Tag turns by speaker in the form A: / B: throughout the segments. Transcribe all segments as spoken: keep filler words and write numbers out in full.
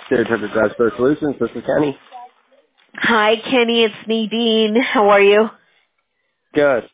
A: Stereotypical Garage Door Solutions. This is Kenny.
B: Hi, Kenny. It's Nadine. How are you?
A: Good.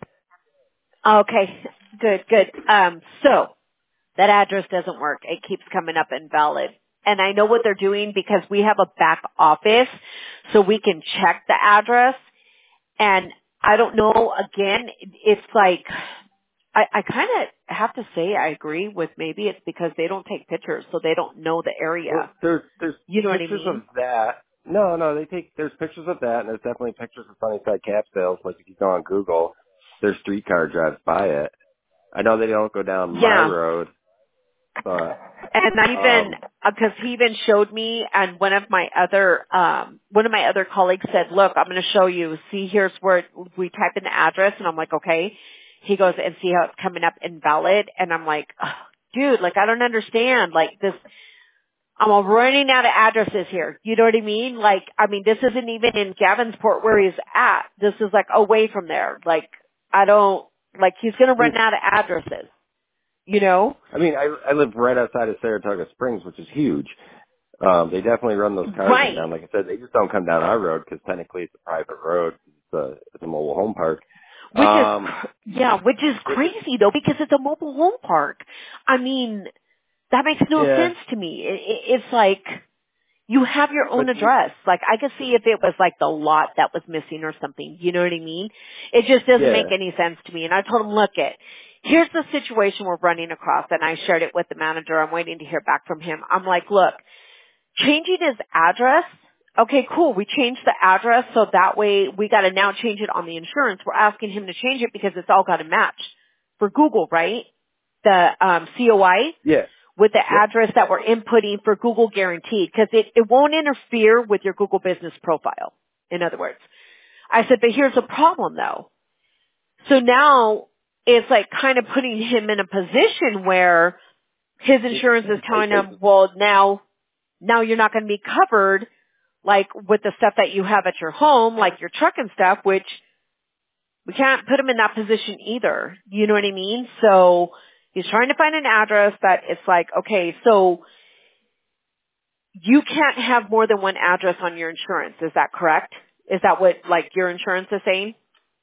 B: Okay. Good, good. Um, so that address doesn't work. It keeps coming up invalid. And I know what they're doing because we have a back office so we can check the address. And I don't know, again, it's like, I, I kind of have to say I agree with maybe it's because they don't take pictures so they don't know the
A: Well,
B: area.
A: there's there's
B: You know what I
A: pictures of
B: mean?
A: that. No, no, they take there's pictures of that, and there's definitely pictures of Sunnyside cap sales. Like if you go on Google, their streetcar drives by it. I know they don't go down my
B: Yeah.
A: road, but
B: And I even,
A: um,
B: because he even showed me, and one of my other, um, one of my other colleagues said, "Look, I'm going to show you. See, here's where it, we type in the address," and I'm like, "Okay." He goes, "And see how it's coming up invalid," and I'm like, oh, "Dude, like I don't understand. Like this, I'm running out of addresses here. You know what I mean? Like, I mean, this isn't even in Gavinsport where he's at. This is like away from there. Like, I don't like he's going to
A: I mean,
B: run out of addresses. You know?"
A: I mean, I I live right outside of Saratoga Springs, which is huge. Um, they definitely run those cars in
B: Right.
A: down. Like I said, they just don't come down our road because technically it's a private road. It's a it's a mobile home park.
B: Which is,
A: Um,
B: cr- yeah, which is
A: which is
B: crazy though because it's a mobile home park. I mean, that makes no
A: yeah,
B: sense to me. It, it, it's like, you have your
A: but
B: own
A: you
B: address. Like, I could see if it was like the lot that was missing or something. You know what I mean? It just doesn't
A: yeah.
B: make any sense to me. And I told him, look it, here's the situation we're running across. And I shared it with the manager. I'm waiting to hear back from him. I'm like, look, changing his address. Okay, cool. We changed the address so that way we got to now change it on the insurance. We're asking him to change it because it's all got to match for Google, right? The um, C O I
A: Yeah.
B: with the
A: Yep.
B: address that we're inputting for Google Guaranteed because it, it won't interfere with your Google business profile. In other words, I said, but here's the problem though. So now it's like kind of putting him in a position where his
A: It's
B: insurance is
A: pretty tight
B: telling him,
A: places.
B: well, now now you're not going to be covered like with the stuff that you have at your home, like your truck and stuff, which we can't put him in that position either. You know what I mean? So he's trying to find an address that it's like, okay, so you can't have more than one address on your insurance. Is that correct? Is that what like your insurance is saying?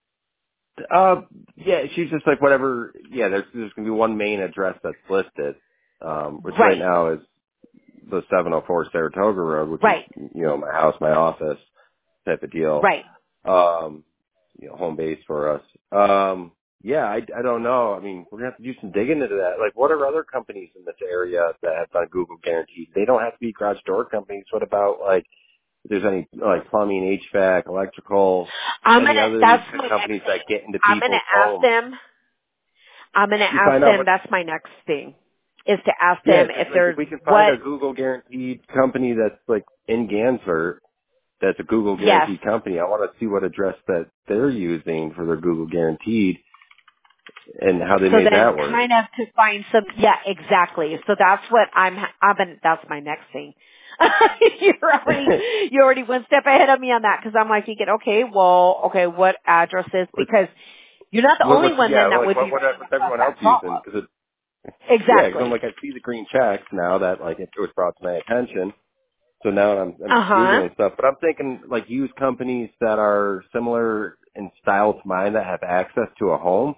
A: Uh, yeah, she's just like whatever. Yeah, there's there's gonna be one main address that's listed, um, which right
B: Right,
A: now is the seven oh four Saratoga Road, which is
B: right,
A: you know my house, my office type of deal.
B: right.
A: Um, you know, home base for us. Um, yeah, I I don't know. I mean, we're gonna have to do some digging into that. Like, what are other companies in this area that have done Google guaranteed? They don't have to be garage door companies. What about like if there's any like plumbing, H V A C, electrical,
B: I'm
A: any
B: gonna.
A: other
B: That's my next
A: companies that
B: thing.
A: get into
B: I'm gonna
A: people's
B: ask
A: homes?
B: them. I'm gonna
A: You
B: ask
A: find out
B: them.
A: what,
B: That's my next thing. Is to ask
A: yeah,
B: them
A: just
B: if
A: like
B: there's
A: if we can find
B: what.
A: a Google guaranteed company that's like in Gansford, that's a Google
B: Yes.
A: guaranteed company. I want to see what address that they're using for their Google guaranteed and how they
B: So
A: made
B: then
A: that work.
B: kind of to find some, yeah, exactly. So that's what I'm, I'm gonna, that's my next thing. You're already, you already one step ahead of me on that because I'm like thinking, okay, well, okay, what addresses?
A: what,
B: Because you're not the
A: what,
B: only
A: what's,
B: one
A: yeah,
B: then that
A: like
B: would
A: what,
B: be
A: what,
B: running
A: what's
B: across
A: everyone else
B: that
A: using?
B: problem.
A: Because it, yeah, because I'm
B: Exactly.
A: like, I see the green checks now that like it was brought to my attention. So now I'm, I'm
B: Uh huh.
A: Googling stuff, but I'm thinking like use companies that are similar in style to mine that have access to a home.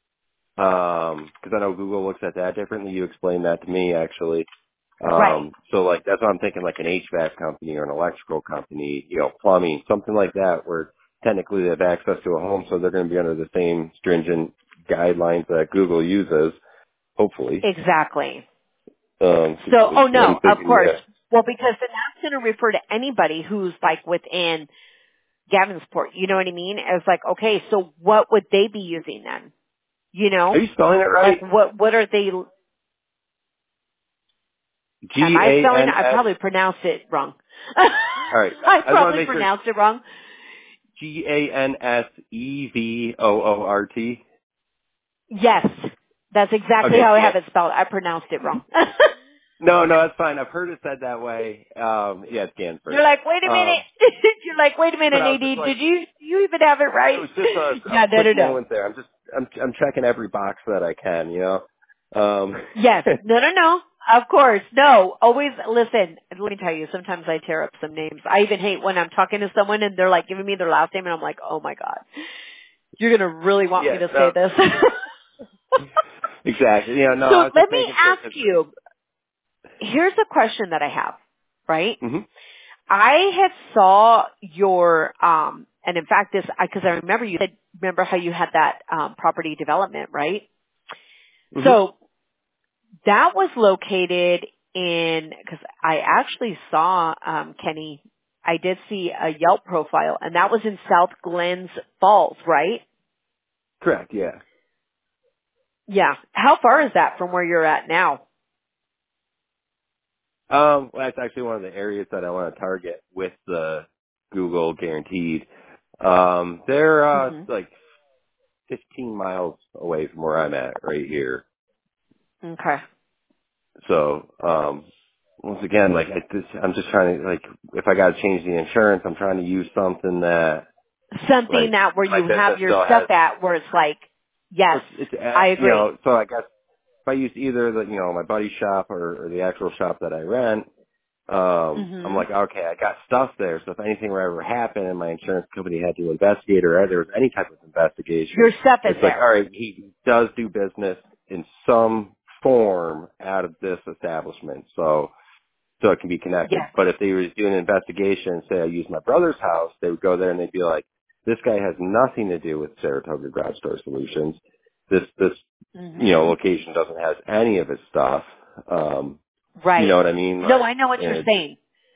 A: Um, cause I know Google looks at that differently. You explained that to me actually.
B: Right.
A: Um, so like that's what I'm thinking, like an H V A C company or an electrical company, you know, plumbing, something like that, where technically they have access to a home, so they're going to be under the same stringent guidelines that Google uses, hopefully.
B: Exactly.
A: Um,
B: So,
A: 'cause
B: oh
A: I'm
B: no, of
A: thinking,
B: course.
A: yeah,
B: Well, because then that's going to refer to anybody who's like within Gavinsport. You know what I mean? As like, okay, so what would they be using then? You
A: are
B: know?
A: you spelling it
B: Like
A: right?
B: what what are they am
A: G
B: I
A: A
B: spelling
A: N
B: it? I
A: S.
B: probably pronounced it wrong.
A: All right,
B: I
A: I just want to
B: probably
A: make sure.
B: pronounced it wrong.
A: G A N S E V O O R T.
B: Yes. That's exactly
A: Okay,
B: how I
A: yeah.
B: have it spelled. I pronounced it wrong.
A: No, no, that's fine. I've heard it said that way. Um, yeah, it's Gansford.
B: You're like, wait a minute.
A: Um,
B: You're like, wait a
A: but
B: minute,
A: I was just
B: Nadine,
A: like,
B: did you you even have it
A: it
B: right?
A: was just a, a
B: Yeah, no
A: quick
B: no no.
A: moment there. I'm just, I'm, I'm checking every box that I can, you know. Um,
B: Yes. No no no. of course. No, always listen. Let me tell you, sometimes I tear up some names. I even hate when I'm talking to someone and they're like giving me their last name and I'm like, oh my God, you're going to really want me
A: Yeah,
B: to say
A: no,
B: this.
A: exactly. You know, no,
B: So
A: I was
B: let
A: just
B: me
A: making sure
B: ask
A: because.
B: you, here's a question that I have, right?
A: Mm-hmm.
B: I had saw your, um, and in fact this, because I remember you said, remember how you had that, um, property development, right?
A: Mm-hmm.
B: So that was located in, because I actually saw, um, Kenny, I did see a Yelp profile, and that was in South Glens Falls, right?
A: Correct. Yeah.
B: Yeah. How far is that from where you're at now?
A: Um, well, that's actually one of the areas that I want to target with the Google Guaranteed. Um, they're uh,
B: hmm
A: like fifteen miles away from where I'm at right here.
B: Okay.
A: So, um, once again, like I just, I'm just trying to like, if I got to change the insurance, I'm trying to use something that
B: Something
A: like
B: that where
A: my
B: you have
A: business
B: your
A: still
B: stuff
A: has.
B: at where it's like, yes,
A: It's, it's
B: I
A: at, you
B: agree.
A: know, so I guess if I use either the, you know, my buddy's shop or, or the actual shop that I rent, um, I'm
B: hmm
A: like, okay, I got stuff there. So if anything were ever happen and my insurance company had to investigate or there was any type of investigation,
B: Your stuff is
A: it's like,
B: there.
A: all right, he does do business in some form out of this establishment. So, so it can be connected.
B: Yes.
A: But if they were doing an investigation, say I use my brother's house, they would go there and they'd be like, this guy has nothing to do with Saratoga Garage Door Solutions. This, this, you know,
B: hmm
A: location doesn't have any of his stuff. Um, you know
B: Right.
A: what I mean?
B: No,
A: Like,
B: I know what you're
A: and
B: saying.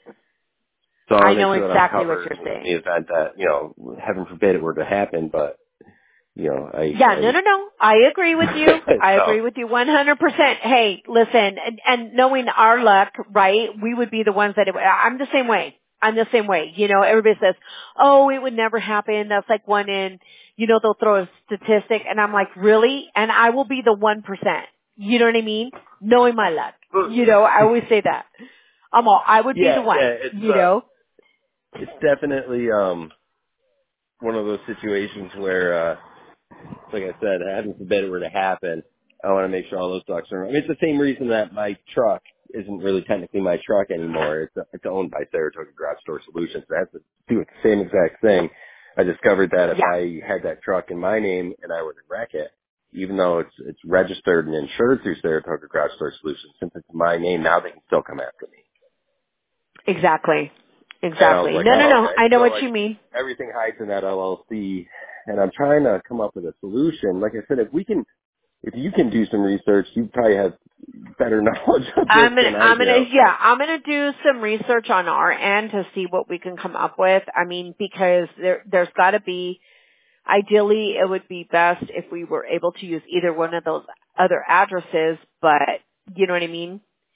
A: so I
B: I
A: want to make
B: know
A: sure that I'm
B: exactly what
A: covered
B: you're
A: in
B: saying.
A: the event that, you know, heaven forbid it were to happen, but, you know, I,
B: Yeah, no, no, no. I agree with you.
A: I,
B: I
A: so,
B: agree with you one hundred percent. Hey, listen, and, and knowing our luck, right, we would be the ones that, it, I'm the same way. I'm the same way. You know, everybody says, oh, it would never happen. That's like one in, you know, they'll throw a statistic. And I'm like, really? And I will be the one percent. You know what I mean? Knowing my luck. You know, I always say that. I'm all, I would be
A: yeah,
B: the one,
A: yeah, it's,
B: you
A: uh,
B: know?
A: it's definitely, um, one of those situations where, uh, like I said, heaven forbid it were to happen, I want to make sure all those ducks are. I mean, it's the same reason that my truck isn't really technically my truck anymore. It's it's owned by Saratoga Garage Door Solutions. I have to do the same exact thing. I discovered that if
B: Yeah,
A: I had that truck in my name and I were to wreck it, even though it's it's registered and insured through Saratoga Garage Door Solutions, since it's my name, now they can still come after me.
B: exactly.
A: And I was
B: Exactly.
A: like,
B: No, no,
A: oh,
B: no.
A: okay.
B: I know
A: So
B: what
A: like
B: you mean.
A: everything hides in that L L C, and I'm trying to come up with a solution. Like I said, if we can if you can do some research, you probably have better knowledge of this
B: I'm gonna,
A: than I
B: I'm gonna,
A: do.
B: yeah, I'm gonna do some research on our end to see what we can come up with. I mean, because there, there's got to be. Ideally, it would be best if we were able to use either one of those other addresses, but you know what I mean.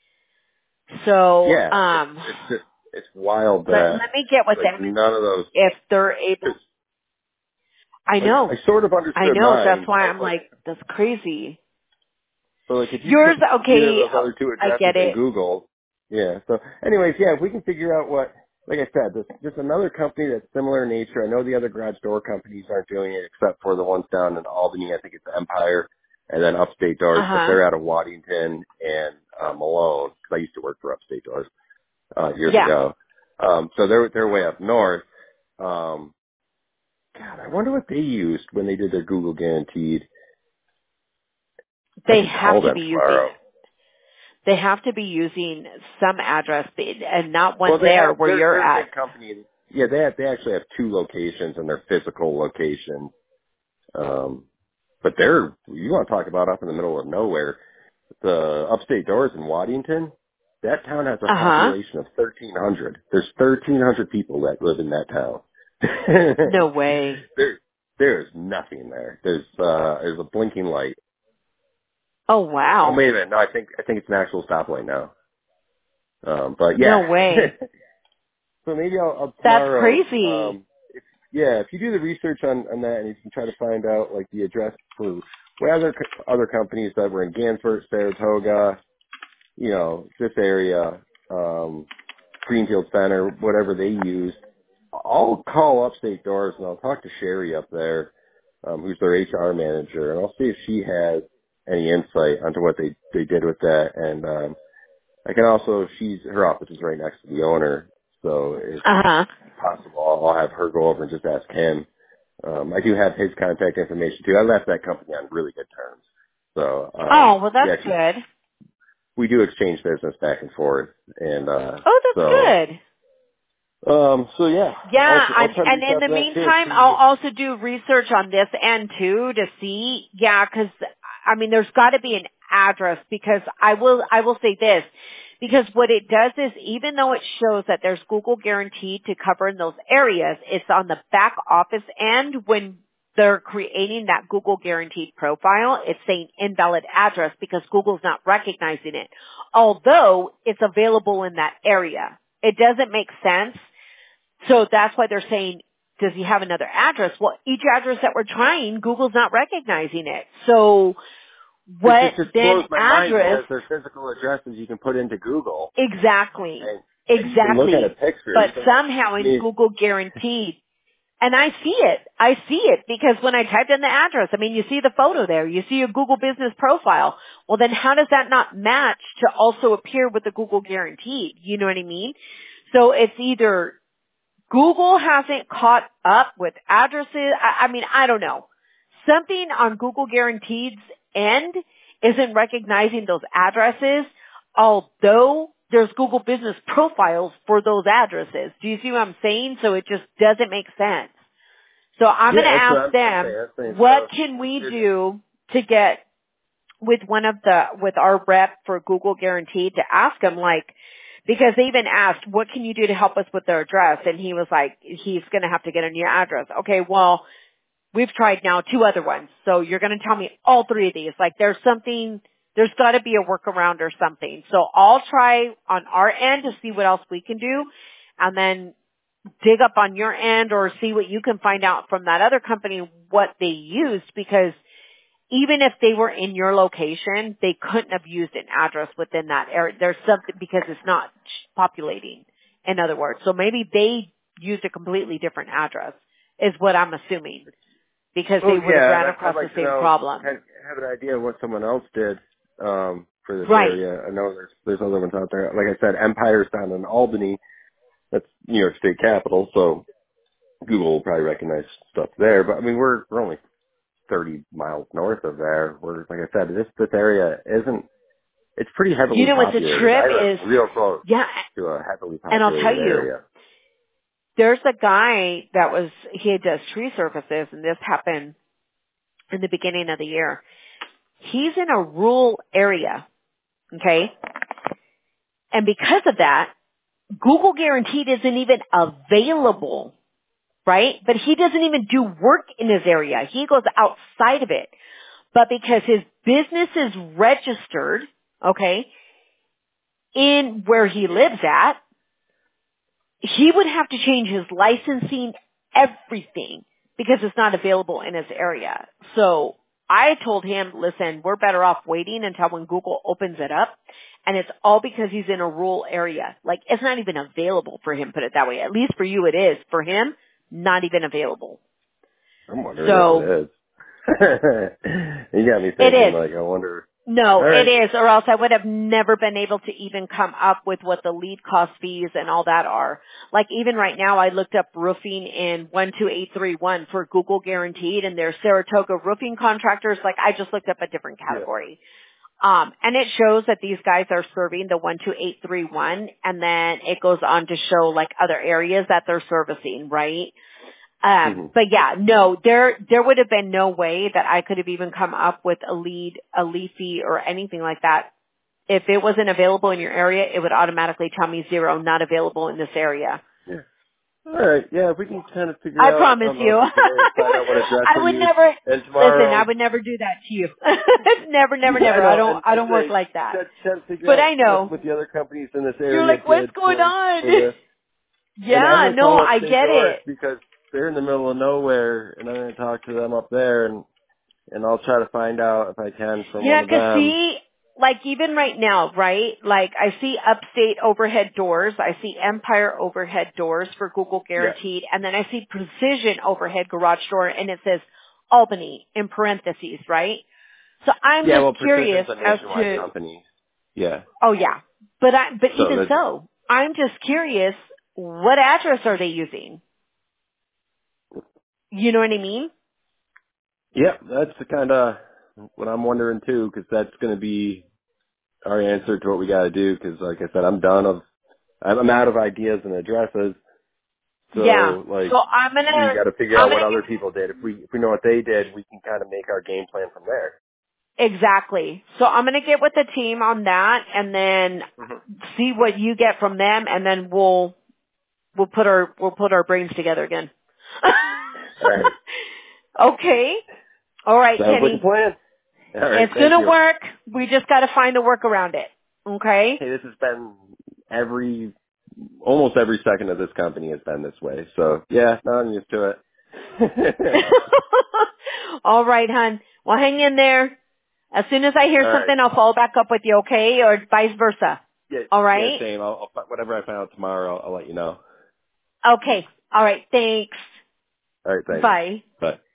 B: So,
A: Yeah, it's
B: um,
A: it's just it's wild
B: let
A: that
B: let me get with
A: like
B: them
A: none of those.
B: if they're able.
A: Cause
B: I
A: like
B: know,
A: I sort of
B: I
A: understood
B: know. That's
A: mine, but
B: why
A: I was
B: I'm
A: like,
B: like, that's crazy.
A: so like if you
B: Yours,
A: put either of
B: okay,
A: those other two
B: I
A: addresses
B: get
A: in
B: it.
A: Google, yeah. So, anyways, yeah, if we can figure out what, like I said, there's just another company that's similar in nature. I know the other garage door companies aren't doing it except for the ones down in Albany. I think it's Empire, and then Upstate Doors,
B: Uh
A: but
B: huh.
A: they're out of Waddington and uh, Malone. Because I used to work for Upstate Doors uh, years
B: Yeah,
A: ago. Um, so they're they're way up north. Um, God, I wonder what they used when they did their Google Guaranteed. I
B: they
A: can
B: have
A: call
B: to
A: them
B: be using.
A: tomorrow.
B: They have to be using some address and not
A: Well,
B: one
A: they
B: there
A: have.
B: where
A: They're
B: you're
A: they're a
B: at.
A: big company. Yeah, they have. They actually have two locations, and they're physical locations. Um, but they're. You want to talk about up in the middle of nowhere? The Upstate Doors in Waddington. That town has a
B: Uh huh.
A: population of thirteen hundred. There's thirteen hundred people that live in that town.
B: No way.
A: there, there's nothing there. There's uh, there's a blinking light.
B: Oh
A: Oh
B: wow.
A: wait a minute. No, I think I think it's an actual stoplight now. Um, but
B: No
A: yeah.
B: way.
A: So maybe I'll, I'll
B: That's
A: tomorrow.
B: crazy.
A: Um, if, yeah, if you do the research on, on that and you can try to find out like the address for what other co- other companies that were in Gansford, Saratoga, you know, this area, um, Greenfield Center, whatever they use, I'll call Upstate Doors and I'll talk to Sherry up there, um, who's their H R manager, and I'll see if she has any insight onto what they they did with that. And um, I can also, she's, her office is right next to the owner, so if
B: Uh-huh.
A: possible, I'll I'll have her go over and just ask him. Um, I do have his contact information too. I left that company on really good terms. So, um,
B: Oh, well,
A: we
B: that's
A: actually,
B: good.
A: we do exchange business back and forth. And, uh,
B: Oh, that's
A: so,
B: good.
A: um, so yeah,
B: Yeah,
A: I'll, I'll
B: I'm,
A: try to
B: and
A: reach
B: in
A: out
B: the
A: to that too.
B: meantime, I'll
A: See,
B: also do research on this end too to see, yeah, because I mean, there's got to be an address because I will, I will say this, because what it does is even though it shows that there's Google guaranteed to cover in those areas, it's on the back office end when they're creating that Google guaranteed profile, it's saying invalid address because Google's not recognizing it, although it's available in that area. It doesn't make sense. So that's why they're saying, does he have another address? Well, each address that we're trying, Google's not recognizing it. So
A: it
B: what
A: just, just
B: then
A: blows my mind
B: address?
A: because they're physical addresses you can put into Google
B: Exactly.
A: and, and you can look at a
B: Exactly.
A: picture.
B: But
A: You can,
B: somehow
A: I
B: in
A: mean,
B: Google guaranteed, and I see it. I see it because when I typed in the address, I mean, you see the photo there. You see a Google business profile. Well, then how does that not match to also appear with the Google guaranteed? You know what I mean? So it's either Google hasn't caught up with addresses. I, I mean, I don't know. Something on Google Guaranteed's end isn't recognizing those addresses, although there's Google business profiles for those addresses. Do you see what I'm saying? So it just doesn't make sense. So I'm
A: yeah,
B: going to
A: that's what
B: ask
A: I'm, I'm
B: them,
A: saying. I'm saying
B: what
A: so.
B: can we
A: There's,
B: do to get with one of the, with our rep for Google Guaranteed to ask him like, because they even asked, what can you do to help us with their address? And he was like, he's going to have to get a new address. Okay, well, we've tried now two other ones. So you're going to tell me all three of these. Like there's something, there's got to be a workaround or something. So I'll try on our end to see what else we can do and then dig up on your end or see what you can find out from that other company what they used because even if they were in your location, they couldn't have used an address within that area. There's something because it's not populating, in other words. So maybe they used a completely different address, is what I'm assuming, because they
A: oh
B: would have
A: yeah,
B: ran
A: I'd, I'd
B: across the
A: like to
B: same
A: know,
B: problem.
A: have, have an idea of what someone else did um, for this
B: Right.
A: area. I know there's there's other ones out there. Like I said, Empire's down in Albany. That's New York State capital, so Google will probably recognize stuff there. But I mean, we're we're only thirty miles north of there. We're like I said, this this area isn't. It's pretty
B: You
A: heavily
B: know what's a
A: populated.
B: trip
A: I
B: is,
A: live real close
B: yeah,
A: to a heavily
B: and I'll tell
A: populated
B: you,
A: area.
B: there's a guy that was, he does tree services, and this happened in the beginning of the year. He's in a rural area, okay? And because of that, Google Guaranteed isn't even available, right? But he doesn't even do work in his area. He goes outside of it. But because his business is registered, okay, in where he lives at, he would have to change his licensing, everything, because it's not available in his area. So I told him, listen, we're better off waiting until when Google opens it up. And it's all because he's in a rural area. Like, it's not even available for him, put it that way. At least for you it is. For him, not even available.
A: I'm wondering if
B: So,
A: it is. You got me
B: it
A: thinking.
B: is.
A: Like, I wonder.
B: No,
A: All
B: it
A: right.
B: is, or else I would have never been able to even come up with what the lead cost fees and all that are. Like even right now, I looked up roofing in one two eight three one for Google Guaranteed, and there's Saratoga roofing contractors. Like I just looked up a different
A: Yeah.
B: category. Um, and it shows that these guys are serving the one two eight three one, and then it goes on to show like other areas that they're servicing, right? Um,
A: Mm-hmm.
B: but yeah, no, there, there would have been no way that I could have even come up with a lead, a lead fee or anything like that. If it wasn't available in your area, it would automatically tell me zero, not available in this area.
A: Yeah. All right. Yeah. If we can kind of figure
B: I
A: out
B: promise
A: um,
B: you.
A: else today and
B: I
A: find
B: would,
A: out what address
B: I
A: they
B: would
A: use,
B: never,
A: and
B: listen, I
A: tomorrow.
B: would never do that to you. never, never,
A: Yeah, I
B: never. I
A: know.
B: don't,
A: And
B: I
A: I
B: don't work
A: say,
B: like that.
A: try, try to figure
B: But
A: out
B: I
A: what
B: know.
A: what the other companies in this
B: You're
A: area
B: like, what's
A: did
B: going
A: for
B: on?
A: for this. And I'm
B: Yeah,
A: gonna
B: no,
A: call
B: I
A: upstate
B: get
A: north
B: it.
A: because they're in the middle of nowhere, and I'm gonna talk to them up there, and and I'll try to find out if I can from one
B: Yeah,
A: of
B: 'cause
A: them.
B: see, like even right now, right? Like I see Upstate overhead doors, I see Empire overhead doors for Google
A: Yeah.
B: Guaranteed, and then I see Precision overhead garage door, and it says Albany in parentheses, right? So I'm
A: Yeah.
B: just
A: Well, Precision's
B: curious
A: a
B: as
A: nationwide
B: to,
A: company. Yeah.
B: oh yeah. But I, but
A: So
B: even
A: that's,
B: so, I'm just curious, what address are they using? You know what I mean?
A: yeah, that's the kind of what I'm wondering too, because that's going to be our answer to what we got to do. Because like I said, I'm done of, I'm out of ideas and addresses.
B: Yeah.
A: So like,
B: So I'm
A: we
B: gonna,
A: got to figure
B: I'm
A: out
B: gonna
A: what other people did. If we if we know what they did, we can kind of make our game plan from there.
B: exactly. So I'm gonna get with the team on that, and then
A: Mhm.
B: see what you get from them, and then we'll we'll put our we'll put our brains together again.
A: All right.
B: Okay. All right,
A: Sounds like a
B: Kenny.
A: plan. All right.
B: It's
A: Thank
B: gonna
A: you.
B: work. We just got to find a work around it. Okay.
A: Hey, this has been every, almost every second of this company has been this way. So yeah, now I'm used to it.
B: All right, hon. Well, hang in there. As soon as I hear
A: All right.
B: something, I'll follow back up with you, okay? Or vice versa.
A: Yeah.
B: All
A: Yeah.
B: right?
A: Same. I'll, I'll fi- whatever I find out tomorrow, I'll, I'll let you know.
B: Okay. All right. Thanks.
A: All right. Thanks.
B: Bye.
A: Bye.